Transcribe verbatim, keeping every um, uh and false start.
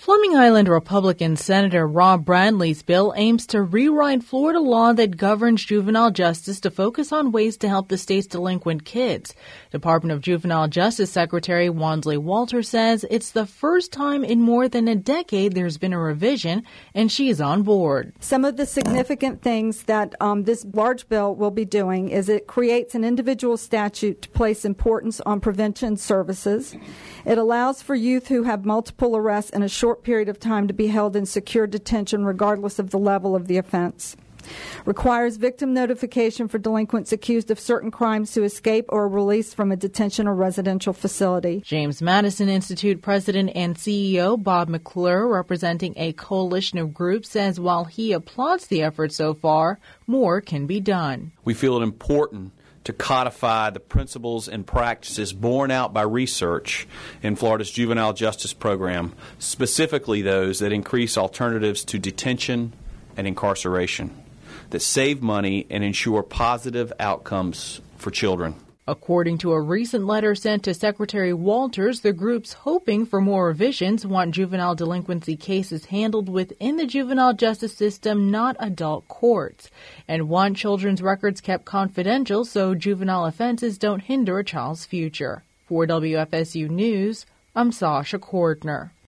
Fleming Highland Republican Senator Rob Bradley's bill aims to rewrite Florida law that governs juvenile justice to focus on ways to help the state's delinquent kids. Department of Juvenile Justice Secretary Wansley Walter says it's the first time in more than a decade there's been a revision, and she's on board. Some of the significant things that um, this large bill will be doing is it creates an individual statute to place importance on prevention services. It allows for youth who have multiple arrests in a short period of time to be held in secure detention regardless of the level of the offense. Requires victim notification for delinquents accused of certain crimes to escape or are released from a detention or residential facility. James Madison Institute President and C E O Bob McClure, representing a coalition of groups, says while he applauds the effort so far, more can be done. We feel it important to codify the principles and practices borne out by research in Florida's juvenile justice program, specifically those that increase alternatives to detention and incarceration, that save money and ensure positive outcomes for children. According to a recent letter sent to Secretary Walters, the groups hoping for more revisions want juvenile delinquency cases handled within the juvenile justice system, not adult courts, and want children's records kept confidential so juvenile offenses don't hinder a child's future. For W F S U News, I'm Sasha Cordner.